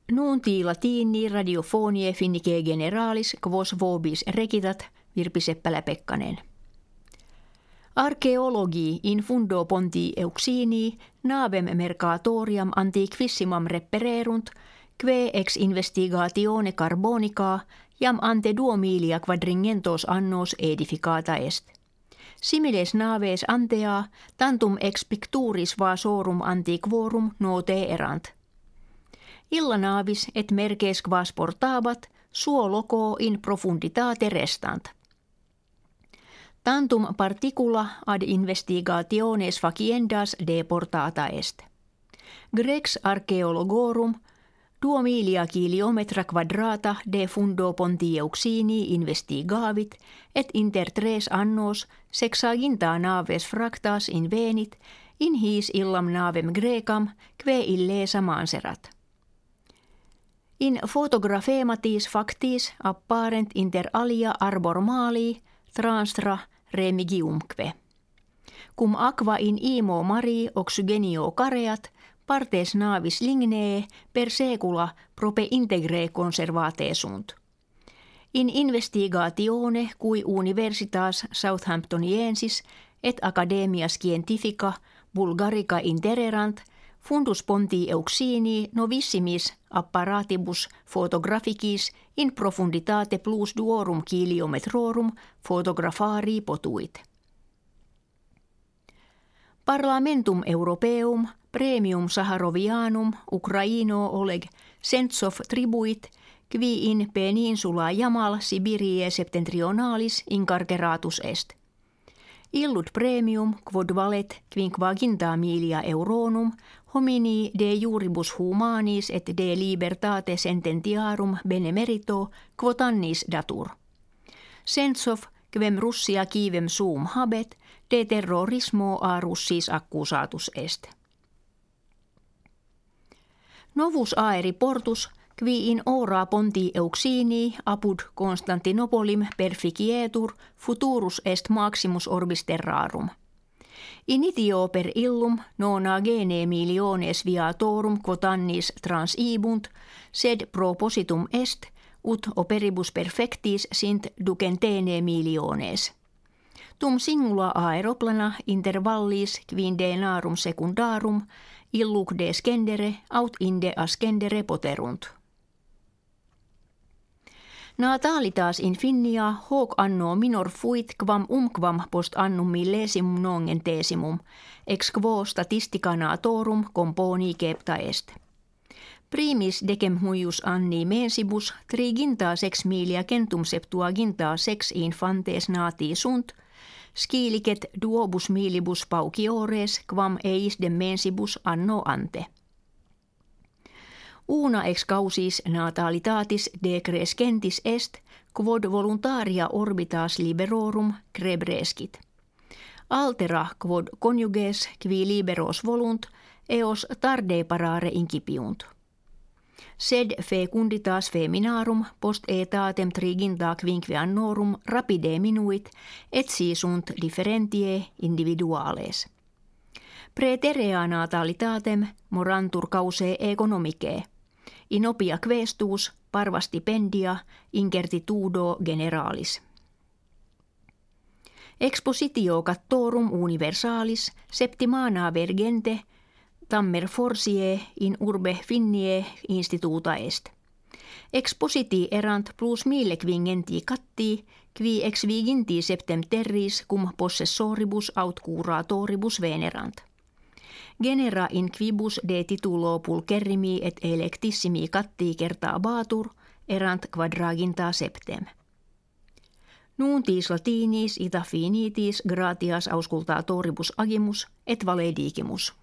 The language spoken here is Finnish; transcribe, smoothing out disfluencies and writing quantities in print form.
Nunti latini radiofonie finnike generalis quos vobis recitat Virpi Seppälä-Pekkanen. Archeologi in fundo ponti euxini navem mercatoriam antiquissimam repererunt, que ex investigatione carbonica jam ante 2 quadringentos annos edificata est. Similes naves antea tantum ex picturis vasorum antiquorum note erant. Illa navis et merges quas portabat, suo loco in profunditate restant. Tantum particula ad investigationes faciendas deportata est. Grex archaeologorum 2 kilometra quadrata de fundo ponti euxini investigavit et inter 3 annos sexaginta naves fractas invenit in his illam navem Grecam que illesa manserat. In photographématis factis apparent inter alia arbor mali transtra remigiumque. Cum aqua in imo mari oxygenio careat, partes navis lignee per secula prope integre conservate sunt. In investigatione cui universitas Southamptoniensis et Academia Scientifica Bulgarica intererant, fundus ponti euxini novissimis apparatibus photographicis in profunditate plus 2 kilometrorum photographarii potuit. Parlamentum Europeum premium Saharovianum Ukraino Oleg Sentsov tribuit, qui in peninsula Jamal Sibirie septentrionalis incarceratus est. Illud premium quod valet quinquaginta milia euronum homini de juribus humanis et de libertate sententiarum benemerito quotannis datur. Sentsov quem Russia kivem suum habet, de terrorismo a Russis accusatus est. Novus aeri portus, qui in ora ponti euxini apud Constantinopolim perficietur futurus est maximus orbis terrarum. Initio per illum nona gene miliones viatorum quotannis transibunt, sed propositum est, ut operibus perfectis sint ducentene miliones. Tum singula aeroplana intervallis quin denarum secundarum illuc descendere aut inde ascendere poterunt. Natalitas in Finnia hoc anno minor fuit quam post annum millesimum nongentesimum, ex quo statistica natorum componi cepta est. Primis decem huius anni mensibus triginta 6 milia centum septuaginta 6 infantes nati sunt, scilicet duobus milibus pauciores quam eisdem mensibus anno ante. Una ex causis natalitatis decrescentis est, quod voluntaria orbitas liberorum crebrescit. Altera quod conjuges qui liberos volunt, eos tarde parare incipiunt. Sed fecunditas feminarum post etatem triginta quinque annorum rapide minuit, et si sunt differentie individuales. Praeterea natalitatem morantur causae economicae. Inopia questus parva stipendia incertitudo generalis. Expositio cattorum universalis septimana vergente tammer forsie in urbe Finnie instituta est. Expositi erant plus 1000 catti, qui ex viginti septem terris cum possessoribus aut curatoribus venerant. Genera in quibus de titulo pulcherrimi et electissimi catti certabatur erant quadraginta septem. Nuntis latinis ita finitis gratias auscultatoribus agimus et valedigimus.